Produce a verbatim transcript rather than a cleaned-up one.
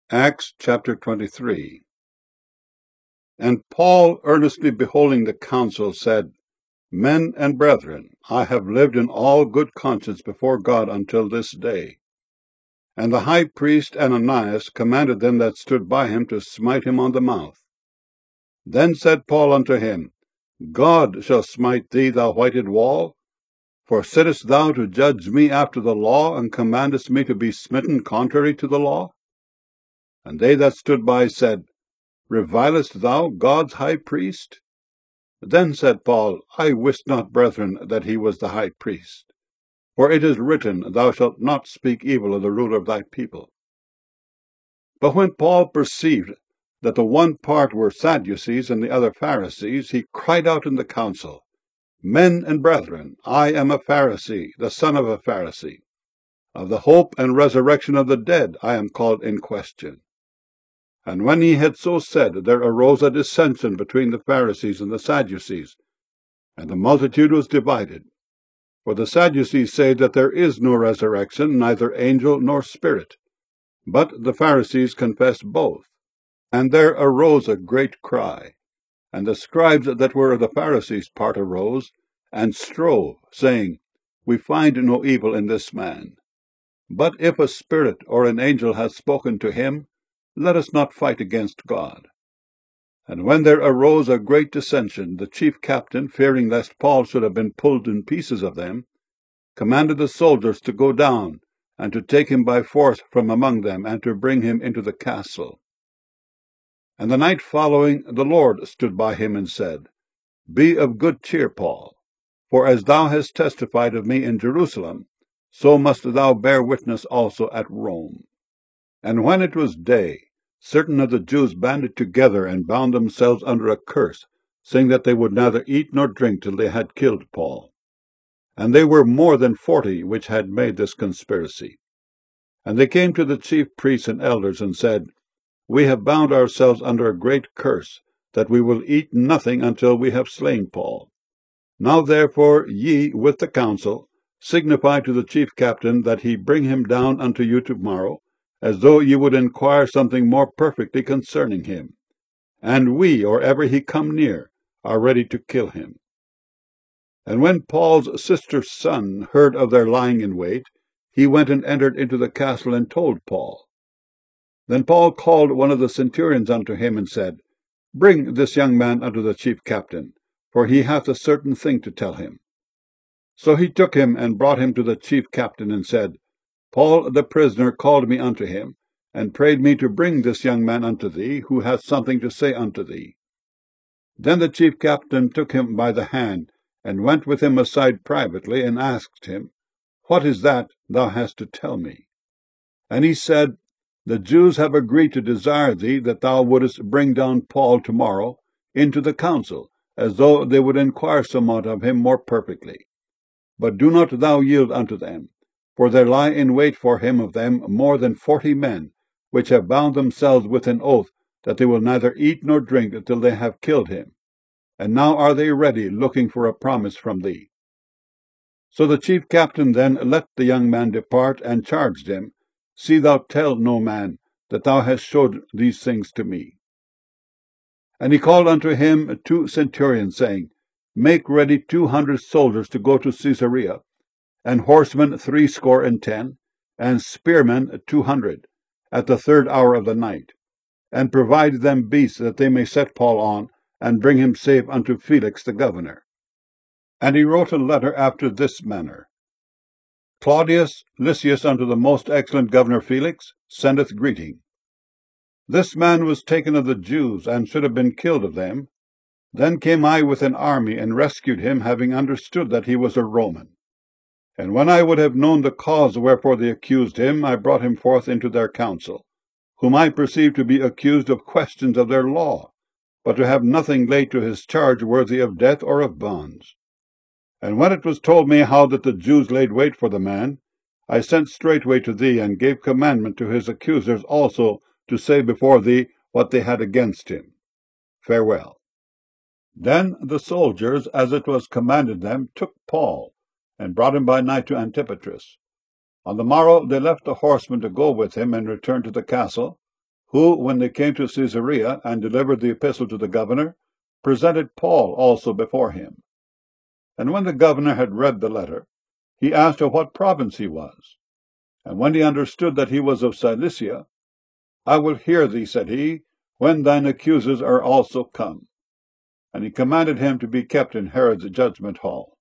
Acts chapter twenty-three. And Paul, earnestly beholding the council, said, Men and brethren, I have lived in all good conscience before God until this day. And the high priest Ananias commanded them that stood by him to smite him on the mouth. Then said Paul unto him, God shall smite thee, thou whited wall. For sittest thou to judge me after the law, and commandest me to be smitten contrary to the law? And they that stood by said, Revilest thou God's high priest? Then said Paul, I wist not, brethren, that he was the high priest. For it is written, Thou shalt not speak evil of the ruler of thy people. But when Paul perceived that the one part were Sadducees and the other Pharisees, he cried out in the council, Men and brethren, I am a Pharisee, the son of a Pharisee. Of the hope and resurrection of the dead I am called in question. And when he had so said, there arose a dissension between the Pharisees and the Sadducees, and the multitude was divided. For the Sadducees say that there is no resurrection, neither angel nor spirit. But the Pharisees confess both. And there arose a great cry. And the scribes that were of the Pharisees' part arose, and strove, saying, We find no evil in this man. But if a spirit or an angel hath spoken to him, let us not fight against God. And when there arose a great dissension, the chief captain, fearing lest Paul should have been pulled in pieces of them, commanded the soldiers to go down, and to take him by force from among them, and to bring him into the castle. And the night following, the Lord stood by him, and said, Be of good cheer, Paul, for as thou hast testified of me in Jerusalem, so must thou bear witness also at Rome. And when it was day, certain of the Jews banded together and bound themselves under a curse, saying that they would neither eat nor drink till they had killed Paul. And they were more than forty which had made this conspiracy. And they came to the chief priests and elders, and said, We have bound ourselves under a great curse, that we will eat nothing until we have slain Paul. Now therefore ye, with the council, signify to the chief captain that he bring him down unto you tomorrow, as though ye would inquire something more perfectly concerning him. And we, or ever he come near, are ready to kill him. And when Paul's sister's son heard of their lying in wait, he went and entered into the castle and told Paul. Then Paul called one of the centurions unto him, and said, Bring this young man unto the chief captain, for he hath a certain thing to tell him. So he took him and brought him to the chief captain, and said, Paul the prisoner called me unto him, and prayed me to bring this young man unto thee, who hath something to say unto thee. Then the chief captain took him by the hand, and went with him aside privately, and asked him, What is that thou hast to tell me? And he said, The Jews have agreed to desire thee that thou wouldest bring down Paul tomorrow into the council, as though they would inquire somewhat of him more perfectly. But do not thou yield unto them, for there lie in wait for him of them more than forty men, which have bound themselves with an oath that they will neither eat nor drink till they have killed him. And now are they ready, looking for a promise from thee. So the chief captain then let the young man depart, and charged him, See thou tell no man that thou hast showed these things to me. And he called unto him two centurions, saying, Make ready two hundred soldiers to go to Caesarea, and horsemen threescore and ten, and spearmen two hundred, at the third hour of the night, and provide them beasts, that they may set Paul on, and bring him safe unto Felix the governor. And he wrote a letter after this manner, Claudius Lysias unto the most excellent governor Felix sendeth greeting. This man was taken of the Jews, and should have been killed of them. Then came I with an army, and rescued him, having understood that he was a Roman. And when I would have known the cause wherefore they accused him, I brought him forth into their council, whom I perceived to be accused of questions of their law, but to have nothing laid to his charge worthy of death or of bonds. And when it was told me how that the Jews laid wait for the man, I sent straightway to thee, and gave commandment to his accusers also to say before thee what they had against him. Farewell. Then the soldiers, as it was commanded them, took Paul, and brought him by night to Antipatris. On the morrow they left the horsemen to go with him, and returned to the castle, who, when they came to Caesarea and delivered the epistle to the governor, presented Paul also before him. And when the governor had read the letter, he asked of what province he was. And when he understood that he was of Cilicia, I will hear thee, said he, when thine accusers are also come. And he commanded him to be kept in Herod's judgment hall.